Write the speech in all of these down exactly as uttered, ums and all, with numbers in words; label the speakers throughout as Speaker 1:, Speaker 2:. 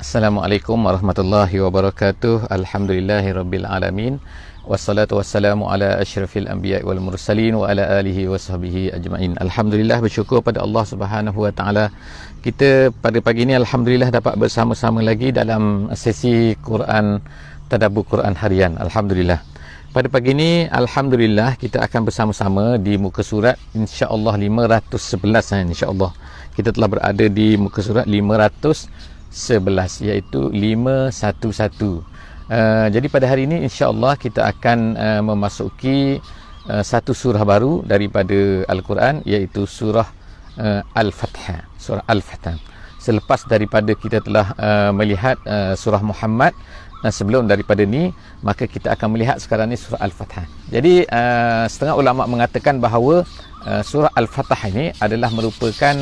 Speaker 1: Assalamualaikum warahmatullahi wabarakatuh. Alhamdulillahirabbil alamin. Wassalatu wassalamu ala asyrafil anbiya'i wal mursalin wa ala alihi wa sahbihi ajma'in. Alhamdulillah, bersyukur pada Allah Subhanahu wa taala. Kita pada pagi ini alhamdulillah dapat bersama-sama lagi dalam sesi Quran Tadabbur Quran harian. Alhamdulillah. Pada pagi ini alhamdulillah kita akan bersama-sama di muka surat insya-Allah lima ratus sebelas, insya-Allah. Kita telah berada di muka surat lima ratus sebelas, iaitu lima satu satu. Uh, jadi pada hari ini insya-Allah kita akan uh, memasuki uh, satu surah baru daripada Al-Quran, iaitu surah uh, Al-Fatah. Surah Al-Fatah. Selepas daripada kita telah uh, melihat uh, surah Muhammad, dan sebelum daripada ni, maka kita akan melihat sekarang ni surah Al-Fatah. Jadi uh, setengah ulama mengatakan bahawa uh, surah Al-Fatah ini adalah merupakan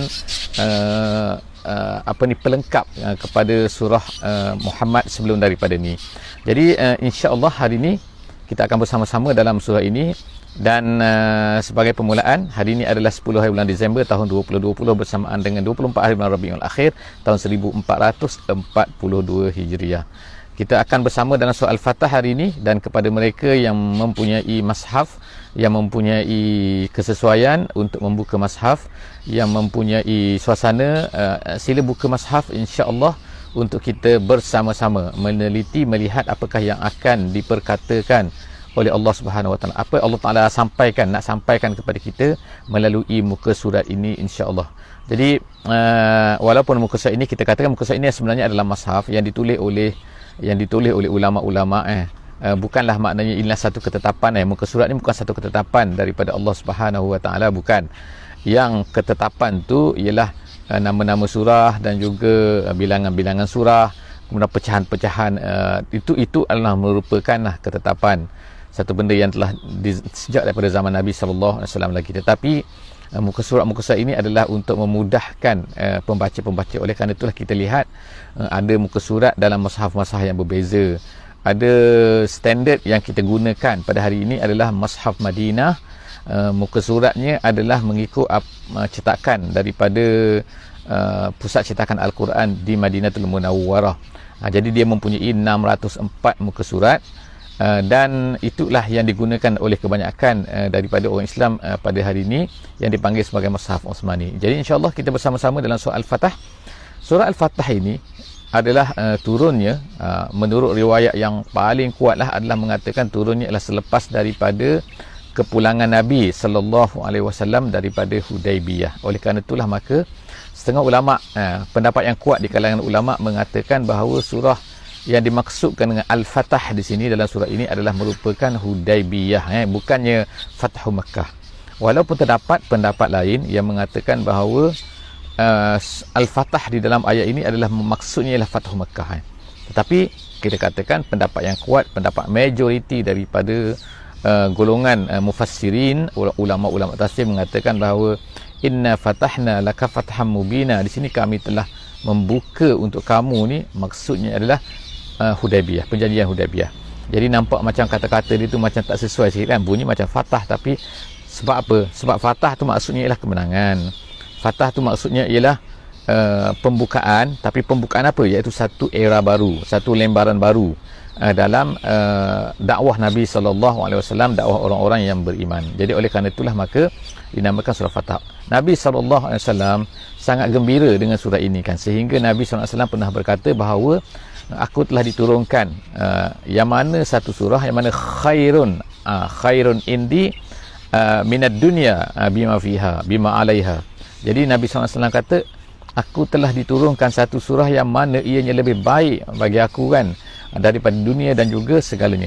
Speaker 1: uh, Uh, apa ni pelengkap uh, kepada surah uh, Muhammad sebelum daripada ni. Jadi uh, insya-Allah hari ini kita akan bersama-sama dalam surah ini, dan uh, sebagai permulaan, hari ini adalah sepuluh hari bulan Disember tahun dua ribu dua puluh bersamaan dengan dua puluh empat hari bulan Rabiul Akhir tahun seribu empat ratus empat puluh dua Hijriah. Kita akan bersama dalam surah Al-Fatah hari ini, dan kepada mereka yang mempunyai mushaf, yang mempunyai kesesuaian untuk membuka mushaf, yang mempunyai suasana, uh, sila buka mushaf insya-Allah untuk kita bersama-sama meneliti, melihat apakah yang akan diperkatakan oleh Allah Subhanahu Wa Taala, apa Allah Taala sampaikan, nak sampaikan kepada kita melalui muka surat ini insya-Allah. Jadi uh, walaupun muka surat ini kita katakan muka surat ini sebenarnya adalah mushaf yang ditulis oleh yang ditulis oleh ulama-ulama, eh Uh, bukanlah maknanya inilah satu ketetapan, eh muka surat ni bukan satu ketetapan daripada Allah Subhanahu Wa Taala, bukan. Yang ketetapan tu ialah uh, nama-nama surah dan juga uh, bilangan-bilangan surah, kemudian pecahan-pecahan, uh, itu itu adalah merupakanlah ketetapan, satu benda yang telah di, sejak daripada zaman Nabi sallallahu alaihi wasallam lagi. Tetapi uh, muka surat muka surat ini adalah untuk memudahkan uh, pembaca-pembaca. Oleh kerana itulah kita lihat uh, ada muka surat dalam mushaf-mushaf yang berbeza. Ada standard yang kita gunakan pada hari ini adalah mushaf Madinah. Uh, muka suratnya adalah mengikut uh, cetakan daripada uh, pusat cetakan Al-Quran di Madinatul Munawwarah. Uh, jadi dia mempunyai enam ratus empat muka surat, uh, dan itulah yang digunakan oleh kebanyakan uh, daripada orang Islam uh, pada hari ini, yang dipanggil sebagai mushaf Utsmani. Jadi insya-Allah kita bersama-sama dalam surah Al-Fatah. Surah Al-Fatah ini adalah uh, turunnya, uh, menurut riwayat yang paling kuatlah adalah mengatakan turunnya adalah selepas daripada kepulangan Nabi sallallahu alaihi wasallam daripada Hudaibiyah. Oleh kerana itulah maka setengah ulama, uh, pendapat yang kuat di kalangan ulama mengatakan bahawa surah yang dimaksudkan dengan Al-Fatah di sini dalam surah ini adalah merupakan Hudaibiyah, eh, bukannya Fathu Makkah. Walaupun terdapat pendapat lain yang mengatakan bahawa Uh, Al-Fatah di dalam ayat ini adalah maksudnya ialah Fathu Makkah, eh. Tetapi kita katakan pendapat yang kuat, pendapat majoriti daripada uh, golongan uh, mufassirin, ulama-ulama tafsir mengatakan bahawa inna fatahna laka fatham mubina, di sini kami telah membuka untuk kamu ni, maksudnya adalah uh, Hudaibiyah, perjanjian Hudaibiyah. Jadi nampak macam kata-kata dia tu macam tak sesuai sikit kan, bunyi macam Fatah, tapi sebab apa? Sebab Fatah tu maksudnya ialah kemenangan. Fatah tu maksudnya ialah uh, pembukaan, tapi pembukaan apa? Iaitu satu era baru, satu lembaran baru uh, dalam uh, dakwah Nabi sallallahu alaihi wasallam, dakwah orang-orang yang beriman. Jadi oleh kerana itulah maka dinamakan surah Fatah. Nabi sallallahu alaihi wasallam sangat gembira dengan surah ini kan, sehingga Nabi sallallahu alaihi wasallam pernah berkata bahawa aku telah diturunkan uh, yang mana satu surah yang mana khairun uh, khairun indi uh, minad dunya uh, bima fiha bima alaiha. Jadi Nabi sallallahu alaihi wasallam kata, aku telah diturunkan satu surah yang mana ianya lebih baik bagi aku kan, daripada dunia dan juga segalanya.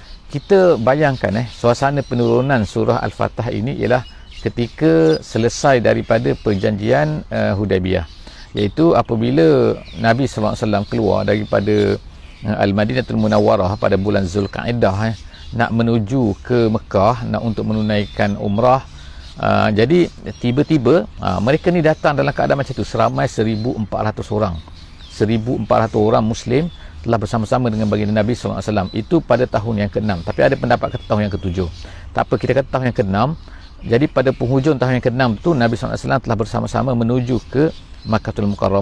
Speaker 1: Kita bayangkan eh suasana penurunan surah Al-Fatah ini ialah ketika selesai daripada perjanjian uh, Hudaibiyah, iaitu apabila Nabi sallallahu alaihi wasallam keluar daripada uh, Al-Madinatul Munawwarah pada bulan Zulkaidah, eh, nak menuju ke Mekah, nak untuk menunaikan umrah. Uh, jadi tiba-tiba uh, mereka ni datang dalam keadaan macam tu, seramai seribu empat ratus orang, seribu empat ratus orang Muslim telah bersama-sama dengan baginda Nabi sallallahu alaihi wasallam. Itu pada tahun yang keenam, tapi ada pendapat kata tahun yang ketujuh. Tak apa, kita kata tahun yang keenam. Jadi pada penghujung tahun yang keenam tu Nabi sallallahu alaihi wasallam telah bersama-sama menuju ke Makkahul Mukarramah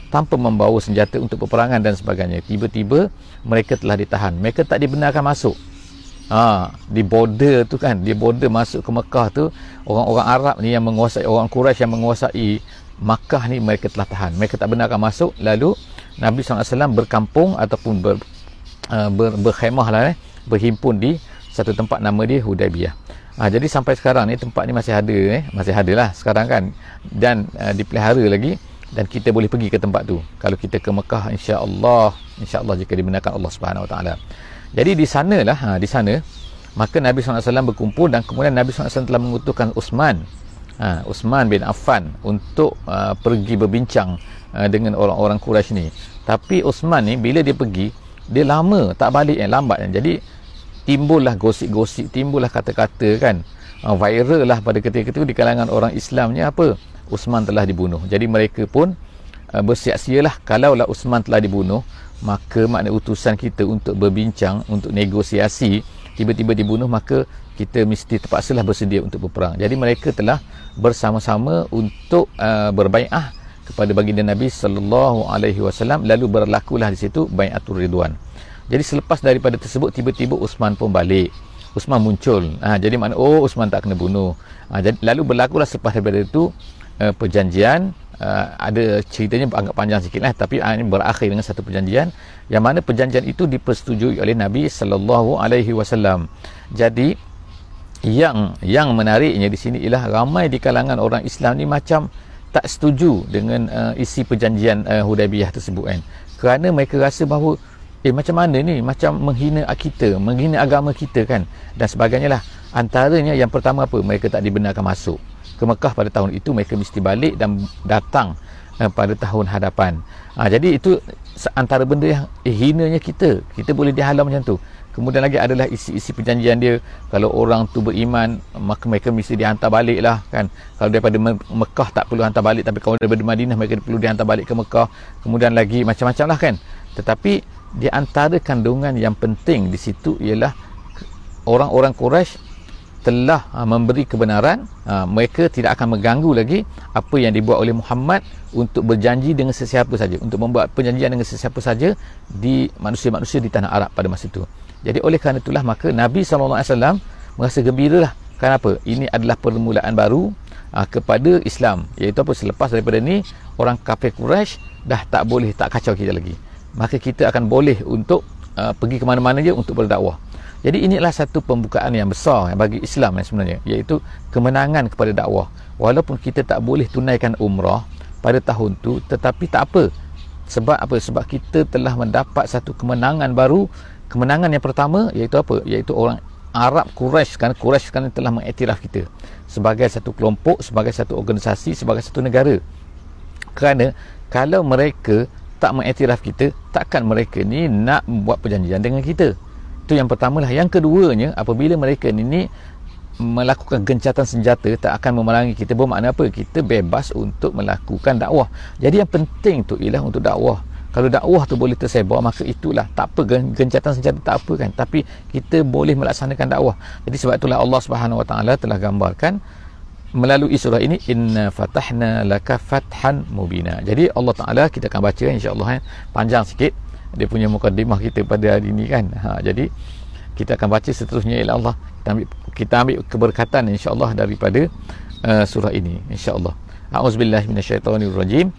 Speaker 1: tanpa membawa senjata untuk peperangan dan sebagainya. Tiba-tiba mereka telah ditahan, mereka tak dibenarkan masuk. Ha, di border tu kan, di border masuk ke Mekah tu, orang-orang Arab ni yang menguasai, orang Quraisy yang menguasai Makkah ni, mereka telah tahan, mereka tak benarkan masuk. Lalu Nabi sallallahu alaihi wasallam berkampung ataupun ber, uh, ber, berkhemah lah, eh, berhimpun di satu tempat nama dia Hudaybiyah. Ha, jadi sampai sekarang ni tempat ni masih ada, eh, masih ada lah sekarang kan, dan uh, dipelihara lagi, dan kita boleh pergi ke tempat tu kalau kita ke Mekah, insya-Allah, insya-Allah jika dibenarkan Allah Subhanahu Wa Taala. Jadi di sanalah, ha, di sana maka Nabi sallallahu alaihi wasallam berkumpul, dan kemudian Nabi sallallahu alaihi wasallam telah mengutuskan Uthman, ha, Uthman bin Affan untuk uh, pergi berbincang uh, dengan orang-orang Quraisy ni. Tapi Uthman ni bila dia pergi, dia lama tak balik, yang lambat kan. Jadi timbullah gosip-gosip, timbullah kata-kata kan, uh, viral lah pada ketika itu di kalangan orang Islamnya, apa, Uthman telah dibunuh. Jadi mereka pun uh, bersiap-sialah, kalaulah Uthman telah dibunuh, maka makna utusan kita untuk berbincang, untuk negosiasi, tiba-tiba dibunuh, maka kita mesti terpaksalah bersedia untuk berperang. Jadi mereka telah bersama-sama untuk uh, berbai'ah kepada baginda Nabi sallallahu alaihi wasallam, lalu berlakulah di situ bai'atul ridwan. Jadi selepas daripada tersebut, tiba-tiba Uthman pun balik, Uthman muncul. Ha, jadi makna, oh, Uthman tak kena bunuh. Ha, jadi, lalu berlakulah selepas daripada itu uh, perjanjian. Uh, ada ceritanya agak panjang sikit lah, tapi uh, ini berakhir dengan satu perjanjian, yang mana perjanjian itu dipersetujui oleh Nabi sallallahu alaihi wasallam. Jadi yang yang menariknya di sini ialah ramai di kalangan orang Islam ni macam tak setuju dengan uh, isi perjanjian uh, Hudaybiyah tersebut kan, kerana mereka rasa bahawa eh macam mana ni, macam menghina kita, menghina agama kita kan, dan sebagainya lah. Antaranya yang pertama apa, mereka tak dibenarkan masuk ke Mekah pada tahun itu, mereka mesti balik dan datang uh, pada tahun hadapan. Ha, jadi itu antara benda yang eh, hinanya kita, kita boleh dihalau macam tu. Kemudian lagi adalah isi-isi perjanjian dia, kalau orang tu beriman, maka mereka mesti dihantar balik lah kan. Kalau daripada Mekah tak perlu hantar balik, tapi kalau daripada Madinah mereka perlu dihantar balik ke Mekah. Kemudian lagi macam-macam lah kan. Tetapi di antara kandungan yang penting di situ ialah orang-orang Quraisy telah ha, memberi kebenaran, ha, mereka tidak akan mengganggu lagi apa yang dibuat oleh Muhammad untuk berjanji dengan sesiapa saja, untuk membuat perjanjian dengan sesiapa saja di manusia-manusia di tanah Arab pada masa itu. Jadi oleh kerana itulah maka Nabi sallallahu alaihi wasallam merasa gembiralah. Kenapa? Ini adalah permulaan baru ha, kepada Islam, iaitu apa, selepas daripada ni orang kafir Quraisy dah tak boleh tak kacau kita lagi, maka kita akan boleh untuk uh, pergi ke mana-mana je untuk berdakwah. Jadi inilah satu pembukaan yang besar bagi Islam yang sebenarnya, iaitu kemenangan kepada dakwah. Walaupun kita tak boleh tunaikan umrah pada tahun tu, tetapi tak apa. Sebab apa? Sebab kita telah mendapat satu kemenangan baru. Kemenangan yang pertama iaitu apa? Iaitu orang Arab Quraisy, kan Quraisy kan telah mengiktiraf kita sebagai satu kelompok, sebagai satu organisasi, sebagai satu negara. Kerana kalau mereka tak mengiktiraf kita, takkan mereka ni nak buat perjanjian dengan kita. Itu yang pertama lah. Yang keduanya, apabila mereka ni, ni melakukan gencatan senjata, tak akan memerangi kita, bermakna apa? Kita bebas untuk melakukan dakwah. Jadi yang penting tu ialah untuk dakwah. Kalau dakwah tu boleh tersebar, maka itulah, tak apa, gencatan senjata tak apa kan, tapi kita boleh melaksanakan dakwah. Jadi sebab itulah Allah Subhanahu Wa Taala telah gambarkan melalui surah ini, inna fatahna laka fathan mubina. Jadi Allah Taala, kita akan baca insya-Allah, eh, panjang sikit dia punya mukadimah kita pada hari ini kan. Ha, jadi kita akan baca seterusnya, ialah Allah, kita ambil, kita ambil keberkatan insya-Allah daripada uh, surah ini insya-Allah. A'udzubillahi minasyaitonirrajim.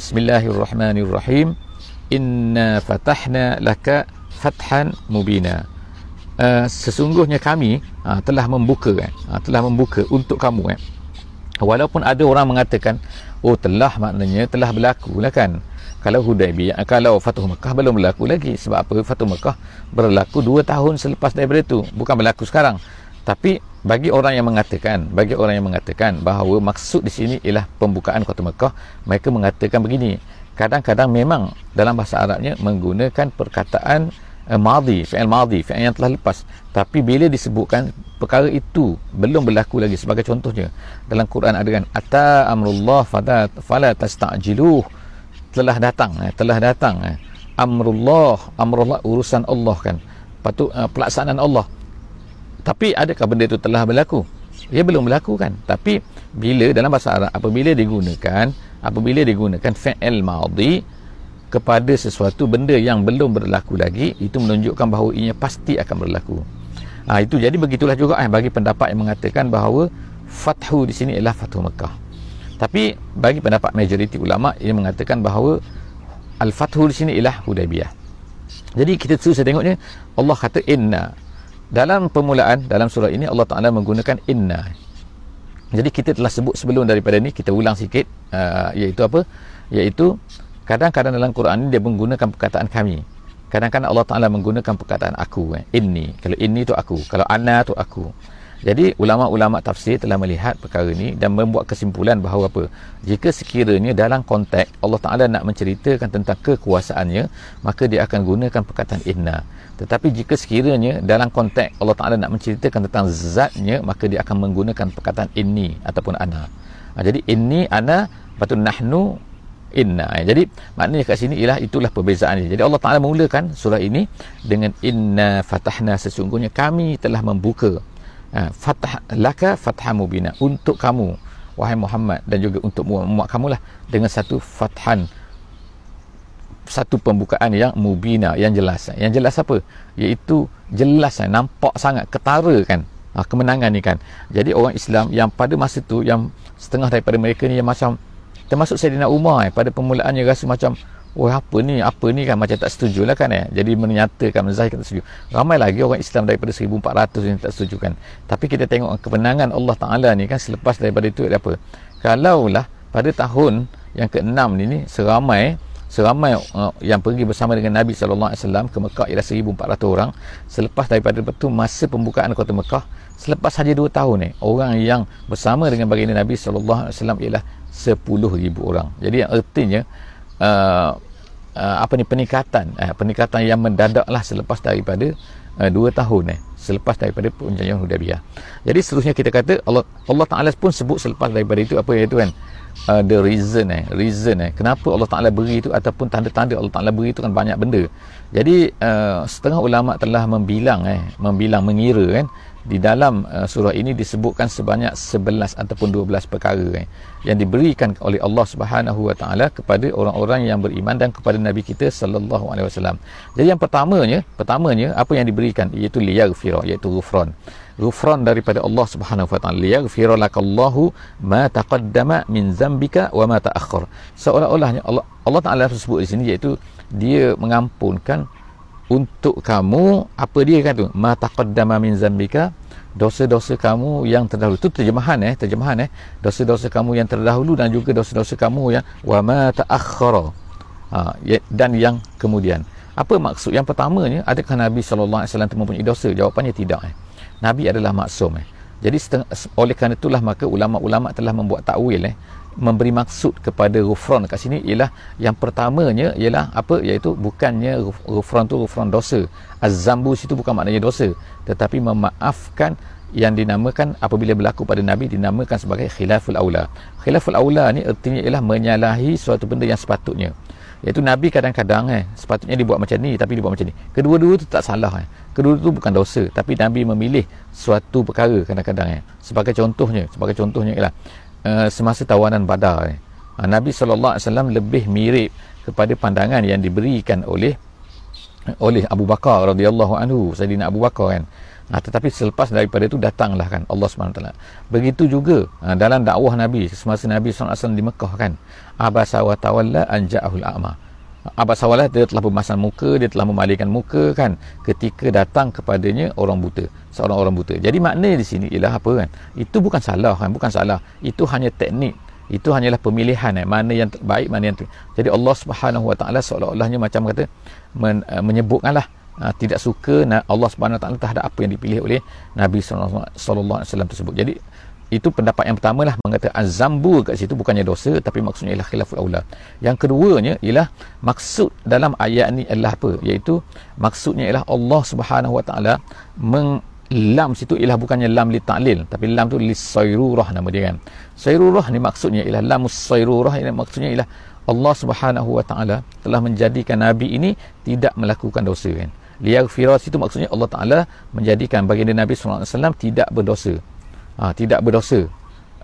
Speaker 1: Bismillahirrahmanirrahim. Inna fatahna laka fathan mubina. Uh, sesungguhnya kami uh, telah membuka kan, uh, telah membuka untuk kamu kan. Walaupun ada orang mengatakan, oh telah, maknanya telah berlaku lah kan. Kalau Hudaybiyah, kalau Fathu Mekah belum berlaku lagi. Sebab apa? Fathu Mekah berlaku dua tahun selepas daripada itu, bukan berlaku sekarang. Tapi bagi orang yang mengatakan, bagi orang yang mengatakan bahawa maksud di sini ialah pembukaan Kota Mekah, mereka mengatakan begini. Kadang-kadang memang dalam bahasa Arabnya menggunakan perkataan uh, madhi, fi'il madhi, fi'il yang telah lepas. Tapi bila disebutkan perkara itu belum berlaku lagi, sebagai contohnya dalam Quran ada kan, ata amrullah fala fala tasta'jiluh, telah datang, eh, telah datang eh. amrullah, amrullah urusan Allah kan, patut uh, pelaksanaan Allah. Tapi adakah benda itu telah berlaku? Ia belum berlaku kan. Tapi bila dalam bahasa Arab apabila digunakan apabila digunakan fi'il madhi, kepada sesuatu benda yang belum berlaku lagi, itu menunjukkan bahawa ianya pasti akan berlaku. Ha, itu jadi begitulah juga eh, bagi pendapat yang mengatakan bahawa fathu di sini ialah Fathu Mekah. Tapi bagi pendapat majoriti ulama yang mengatakan bahawa al-fathu di sini ialah Hudaybiyah. Jadi kita susah tengoknya, Allah kata inna. Dalam permulaan dalam surah ini Allah Taala menggunakan inna. Jadi kita telah sebut sebelum daripada ni, kita ulang sikit, uh, iaitu apa? Iaitu kadang-kadang dalam Quran ini dia menggunakan perkataan kami. Kadang-kadang Allah Ta'ala menggunakan perkataan aku. Eh. Inni. Kalau inni tu aku. Kalau ana tu aku. Jadi ulama-ulama tafsir telah melihat perkara ini dan membuat kesimpulan bahawa apa? Jika sekiranya dalam konteks Allah Ta'ala nak menceritakan tentang kekuasaannya, maka dia akan gunakan perkataan inna. Tetapi jika sekiranya dalam konteks Allah Ta'ala nak menceritakan tentang zatnya, maka dia akan menggunakan perkataan inni ataupun ana. Ha, jadi inni, ana, lepas tu nahnu, inna. Jadi maknanya kat sini ialah itulah perbezaannya. Jadi Allah Taala memulakan surah ini dengan inna fatahna, sesungguhnya kami telah membuka, ha, fatah laka fatham mubina, untuk kamu wahai Muhammad dan juga untuk umat kamu lah, dengan satu fathan, satu pembukaan yang mubina, yang jelas. Yang jelas apa? Iaitu jelas, nampak sangat, ketara kan, ha, kemenangan ni kan. Jadi orang Islam yang pada masa tu, yang setengah daripada mereka ni yang macam, termasuk Saidina Umar eh, pada permulaannya rasa macam, oh apa ni, apa ni kan, macam tak setuju lah kan eh. Jadi menyatakan, menzahirkan tak setuju. Ramai lagi orang Islam daripada seribu empat ratus yang tak setuju kan. Tapi kita tengok kemenangan Allah Ta'ala ni kan, selepas daripada itu apa? Kalaulah pada tahun yang keenam ni, ni seramai seramai uh, yang pergi bersama dengan Nabi sallallahu alaihi wasallam ke Mekah ialah seribu empat ratus orang. Selepas daripada itu masa pembukaan kota Mekah, selepas saja dua tahun ni, orang yang bersama dengan baginda Nabi sallallahu alaihi wasallam ialah sepuluh ribu orang. Jadi yang artinya uh, uh, apa ni peningkatan uh, peningkatan yang mendadaklah selepas daripada uh, dua tahun eh selepas daripada perjanjian Hudaybiyah. Jadi seterusnya kita kata Allah Allah Taala pun sebut selepas daripada itu apa iaitu kan, uh, the reason eh reason eh kenapa Allah Taala beri itu, ataupun tanda-tanda Allah Taala beri itu kan banyak benda. Jadi uh, setengah ulama telah membilang eh membilang mengira kan, di dalam uh, surah ini disebutkan sebanyak sebelas ataupun dua belas perkara eh, yang diberikan oleh Allah Subhanahu Wa Taala kepada orang-orang yang beriman dan kepada Nabi kita sallallahu alaihi wasallam. Jadi yang pertamanya, pertamanya apa yang diberikan iaitu liyaghfira, iaitu ghufran. Ghufran daripada Allah Subhanahu Wa Taala. Liyaghfira lakallahu ma taqaddama min zambika wa ma ta'akhkhar. Seolah-olahnya Allah Allah Taala sebut di sini iaitu dia mengampunkan untuk kamu apa dia kata, ma taqaddama min zambika, dosa-dosa kamu yang terdahulu. Itu terjemahan eh terjemahan eh dosa-dosa kamu yang terdahulu dan juga dosa-dosa kamu yang wa ma ta'akhkhara, ha, dan yang kemudian. Apa maksud? Yang pertamanya, adakah Nabi sallallahu alaihi wasallam mempunyai dosa? Jawapannya tidak eh. Nabi adalah maksum eh. Jadi setengah, oleh kerana itulah maka ulama-ulama telah membuat takwil eh memberi maksud kepada ghufran kat sini ialah yang pertamanya ialah apa, iaitu bukannya ghufran tu ghufran dosa. Az-zambu situ bukan maknanya dosa, tetapi memaafkan yang dinamakan apabila berlaku pada Nabi dinamakan sebagai khilaful aula. Khilaful aula ni artinya ialah menyalahi suatu benda yang sepatutnya. Iaitu Nabi kadang-kadang eh sepatutnya dibuat macam ni tapi dibuat macam ni. Kedua-dua tu tak salah eh. Kedua-dua tu bukan dosa, tapi Nabi memilih suatu perkara kadang-kadang eh. Sebagai contohnya, sebagai contohnya ialah Uh, semasa tawanan Badar eh. uh, Nabi sallallahu alaihi wasallam lebih mirip kepada pandangan yang diberikan oleh oleh Abu Bakar radhiyallahu anhu, Sayyidina Abu Bakar kan. uh, tetapi selepas daripada itu datanglah kan Allah Subhanahu taala. Begitu juga uh, dalam dakwah Nabi semasa Nabi sallallahu alaihi wasallam di Mekah kan, abasa wa tawalla an ja'ahul a'ma. Abasa wa dia telah bermasam muka, dia telah memalingkan muka kan ketika datang kepadanya orang buta, seorang orang buta. Jadi maknanya di sini ialah apa kan? Itu bukan salah kan, bukan salah. Itu hanya teknik. Itu hanyalah pemilihan eh, mana yang baik, mana yang tu. Jadi Allah Subhanahu Wa Taala seolah-olahnya macam kata men, uh, menyebutkanlah uh, tidak suka nah, Allah Subhanahu Wa Taala terhadap apa yang dipilih oleh Nabi sallallahu alaihi wasallam tersebut. Jadi itu pendapat yang pertama lah, mengatakan az-zambu kat situ bukannya dosa tapi maksudnya ialah khilaful aula. Yang keduanya ialah maksud dalam ayat ni adalah apa, iaitu maksudnya ialah Allah Subhanahu Wa Taala meng lam situ ialah bukannya lam li ta'lil tapi lam tu li sayrurah nama dia kan. Sayrurah ni maksudnya ialah lamus sayrurah, ini maksudnya ialah Allah Subhanahu Wa Taala telah menjadikan Nabi ini tidak melakukan dosa kan. Liyaghfira situ maksudnya Allah Taala menjadikan baginda Nabi sallallahu alaihi wasallam tidak berdosa. Ha, tidak berdosa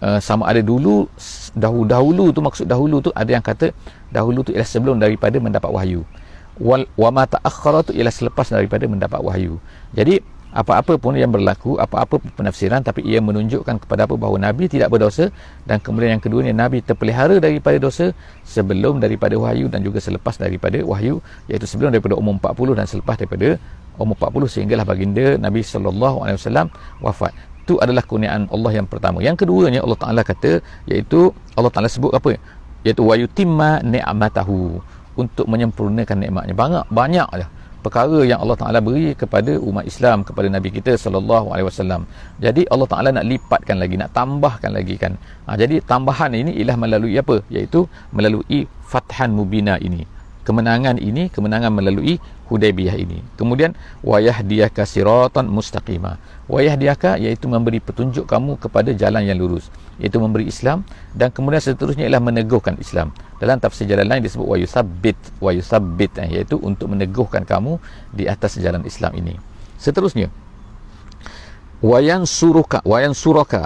Speaker 1: uh, sama ada dulu, dahulu, dahulu tu maksud dahulu tu ada yang kata dahulu tu ialah sebelum daripada mendapat wahyu. Wal wa ma ta'akhkhara tu ialah selepas daripada mendapat wahyu. Jadi apa-apa pun yang berlaku, apa-apa penafsiran, tapi ia menunjukkan kepada apa bahawa Nabi tidak berdosa, dan kemudian yang kedua ni Nabi terpelihara daripada dosa sebelum daripada wahyu dan juga selepas daripada wahyu, iaitu sebelum daripada umur empat puluh dan selepas daripada umur empat puluh, sehinggalah baginda Nabi sallallahu alaihi wasallam wafat. Itu adalah kurniaan Allah yang pertama. Yang keduanya Allah Taala kata, iaitu Allah Taala sebut apa? Iaitu wa yutimma ni'matahu, untuk menyempurnakan nikmatnya. Banyak banyak dah perkara yang Allah Taala beri kepada umat Islam, kepada Nabi kita sallallahu alaihi wasallam. Jadi Allah Taala nak lipatkan lagi, nak tambahkan lagi kan. Ha, jadi tambahan ini ialah melalui apa? Iaitu melalui Fathan Mubina ini. Kemenangan ini, kemenangan melalui Hudaybiyah ini. Kemudian wa yahdiyaka siratan mustaqima. Wa yahdiyaka iaitu memberi petunjuk kamu kepada jalan yang lurus, iaitu memberi Islam, dan kemudian seterusnya ialah meneguhkan Islam. Dalam tafsir jalan lain disebut wa yusabbit, wa yusabbit, iaitu untuk meneguhkan kamu di atas jalan Islam ini. Seterusnya wa yansuruka, wa yansuraka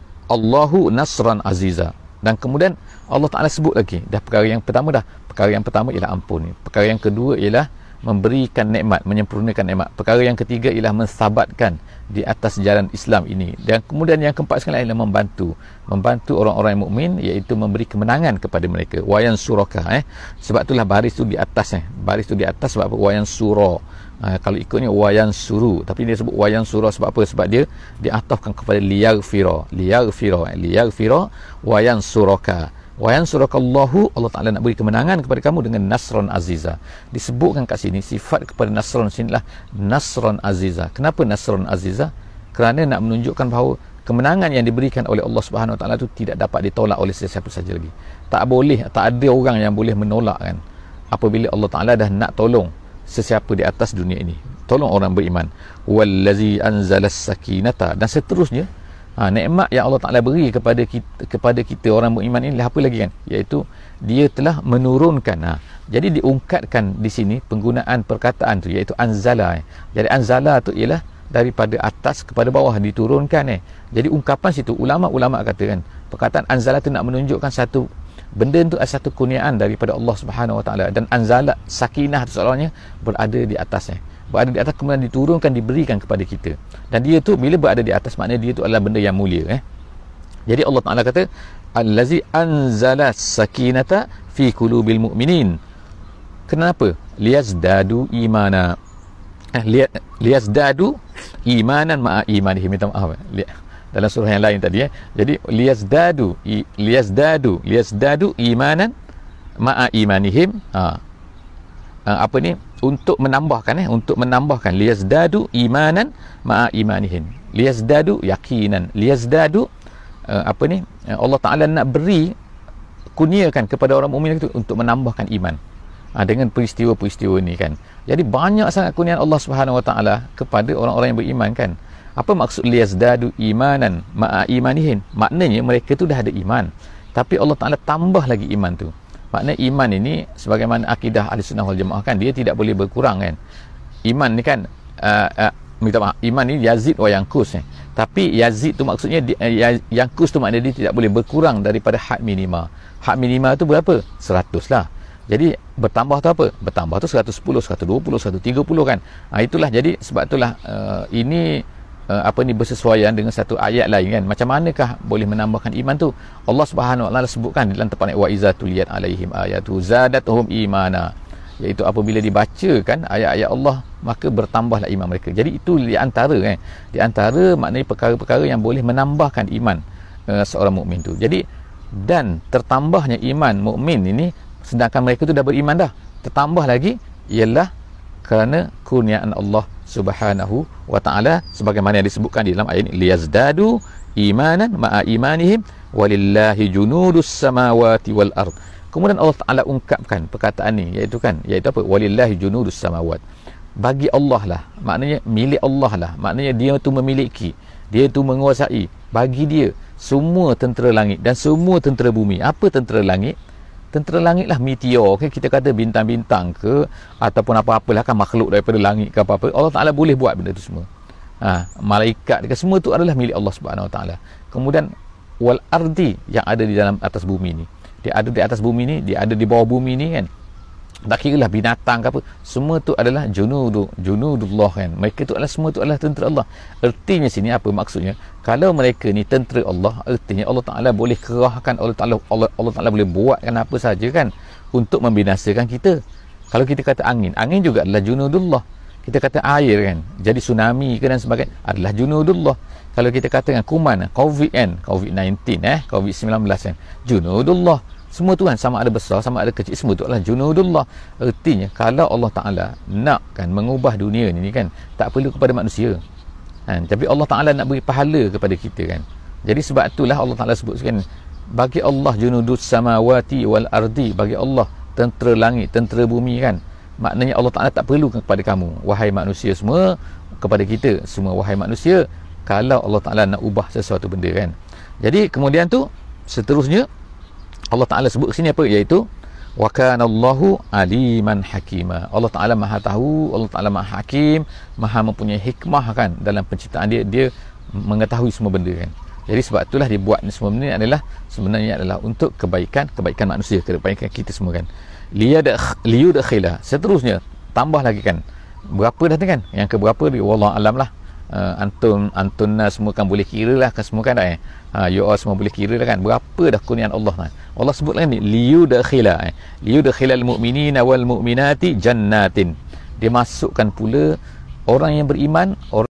Speaker 1: Allahu nasran aziza. Dan kemudian Allah Ta'ala sebut lagi, dah perkara yang pertama dah, perkara yang pertama ialah ampun, perkara yang kedua ialah memberikan nikmat, menyempurnakan nikmat, perkara yang ketiga ialah mensabatkan di atas jalan Islam ini, dan kemudian yang keempat sekali ialah membantu membantu orang-orang yang mukmin, iaitu memberi kemenangan kepada mereka. Wayan suraka, eh sebab itulah baris tu di atas, eh baris tu di atas sebab apa? Wayan sura. Ha, kalau ikutnya wayan suru, tapi dia sebut wayan sura sebab apa? Sebab dia diatafkan kepada liyaghfira, liyaghfira, eh, liyaghfira wayan suraka. Wayan surakallahu, Allah Ta'ala nak beri kemenangan kepada kamu dengan nasran aziza. Disebutkan kat sini sifat kepada nasran sinilah nasran aziza. Kenapa nasran aziza? Kerana nak menunjukkan bahawa kemenangan yang diberikan oleh Allah Subhanahu Wa Ta'ala itu tidak dapat ditolak oleh sesiapa saja lagi. Tak boleh, tak ada orang yang boleh menolak kan, apabila Allah Ta'ala dah nak tolong sesiapa di atas dunia ini, tolong orang beriman. Wallazi anzalas sakinata, dan seterusnya. Ha, nikmat yang Allah Ta'ala beri kepada kita, kepada kita orang beriman ini apa lagi kan, iaitu dia telah menurunkan. Ha, jadi diungkatkan di sini penggunaan perkataan tu, iaitu anzala. Eh. Jadi anzala tu ialah daripada atas kepada bawah, diturunkan. Eh. Jadi ungkapan situ ulama-ulama kata kan, perkataan anzala tu nak menunjukkan satu benda tu adalah satu kurniaan daripada Allah Subhanahu Wa Ta'ala, dan anzala sakinah tu soalnya berada di atasnya, berada di atas, kemudian diturunkan, diberikan kepada kita. Dan dia tu bila berada di atas, maknanya dia tu adalah benda yang mulia. Eh. Jadi Allah Ta'ala kata allazi anzala sakinata fi qulubil mu'minin. Kenapa? Liyazdadu imana. Eh, liyazdadu imanan ma'a imanihim. Minta maaf. Eh. Dalam surah yang lain tadi. Eh. Jadi liyazdadu, liyazdadu, liyazdadu imanan ma'a imanihim. Ha. Uh, apa ni, untuk menambahkan eh untuk menambahkan liyazdadu imanan ma'a imanihin, liyazdadu yaqinan, liyazdadu uh, apa ni, uh, Allah Ta'ala nak beri kurniakan kepada orang mukmin itu untuk menambahkan iman, uh, dengan peristiwa-peristiwa ni kan. Jadi banyak sangat kurniaan Allah Subhanahu Wa Ta'ala kepada orang-orang yang beriman kan. Apa maksud liyazdadu imanan ma'a imanihin? Maknanya mereka tu dah ada iman, tapi Allah Ta'ala tambah lagi iman tu. Makna iman ini sebagaimana akidah Ahlussunnah wal Jamaah kan, dia tidak boleh berkurang kan. Iman ni kan uh, uh, minta maaf, iman ni yazid wa yanqus eh. Tapi yazid tu maksudnya di, uh, yanqus tu maknanya dia tidak boleh berkurang daripada had minima. Had minima tu berapa? seratus lah. Jadi bertambah tu apa? Bertambah tu seratus sepuluh, seratus dua puluh, seratus tiga puluh kan. Ha, itulah, jadi sebab itulah uh, ini Uh, apa ni bersesuaian dengan satu ayat lain kan. Macam manakah boleh menambahkan iman tu? Allah Subhanahu Wa Taala sebutkan dalam tempat wa iza tuliyat alaihim ayatu zadatuhum imana, iaitu apabila dibacakan ayat-ayat Allah maka bertambahlah iman mereka. Jadi itu di antara kan, di antara maknanya perkara-perkara yang boleh menambahkan iman uh, seorang mukmin tu. Jadi dan tertambahnya iman mukmin ini sedangkan mereka tu dah beriman dah, tertambah lagi ialah kerana kurniaan Allah Subhanahu Wa Ta'ala, sebagaimana yang disebutkan di dalam ayat ini, liyazdadu imanan ma'a imanihim walillahi junudus samawati wal ard. Kemudian Allah Ta'ala ungkapkan perkataan ni, iaitu kan, iaitu apa? Walillahi junudus samawat. Bagi Allah lah, maknanya milik Allah lah, maknanya dia tu memiliki, dia tu menguasai, bagi dia semua tentera langit dan semua tentera bumi. Apa tentera langit? Tentera langit lah meteor ke, kita kata bintang-bintang ke, ataupun apa-apalah kan, makhluk daripada langit ke apa-apa, Allah Ta'ala boleh buat benda tu semua. Ha, malaikat ke, semua tu adalah milik Allah Subhanahu Wa Ta'ala. Kemudian wal ardi, yang ada di dalam atas bumi ni. Dia ada di atas bumi ni, dia ada di bawah bumi ni kan. Tak kira lah binatang ke apa, semua tu adalah junudu junudullah kan. Mereka tu adalah, semua tu adalah tentera Allah. Ertinya sini apa maksudnya? Kalau mereka ni tentera Allah, ertinya Allah Taala boleh kerahkan, Allah Taala Allah, Allah Taala boleh buatkan apa saja kan untuk membinasakan kita. Kalau kita kata angin, angin juga adalah junudullah. Kita kata air kan, jadi tsunami ke dan sebagainya, adalah junudullah. Kalau kita katakan kuman, covid kan, covid sembilan belas eh, covid sembilan belas kan, junudullah. Semua tu kan, sama ada besar, sama ada kecil, semua tu adalah junudullah. Artinya, kalau Allah Ta'ala nak kan mengubah dunia ni kan, tak perlu kepada manusia. Kan? Tapi Allah Ta'ala nak beri pahala kepada kita kan. Jadi sebab itulah Allah Ta'ala sebutkan, bagi Allah junudus samawati wal ardi, bagi Allah tentera langit, tentera bumi kan. Maknanya Allah Ta'ala tak perlu kepada kamu, wahai manusia semua, kepada kita semua, wahai manusia, kalau Allah Ta'ala nak ubah sesuatu benda kan. Jadi kemudian tu, seterusnya, Allah Ta'ala sebut sini apa? Iaitu wa kana Allahu aliman hakima. Allah Ta'ala Maha tahu, Allah Ta'ala Maha hakim, Maha mempunyai hikmah kan dalam penciptaan dia. Dia mengetahui semua benda kan. Jadi sebab itulah dia buat ni semua benda ni adalah sebenarnya adalah untuk kebaikan, kebaikan manusia, kebaikan kita semua kan. Liyudkhila. Seterusnya tambah lagi kan. Berapa dah tu kan? Yang ke berapa dia wallahu alam lah. Uh, antun antun semua kan boleh kira lah kan, semua kan dah eh. Ha, you all semua boleh kira lah kan, berapa dah kurniaan Allah kan. Allah sebut lagi ni liyudkhila eh. Liyudkhilal mu'minina wal mu'minati jannatin. Dia masukkan pula orang yang beriman, orang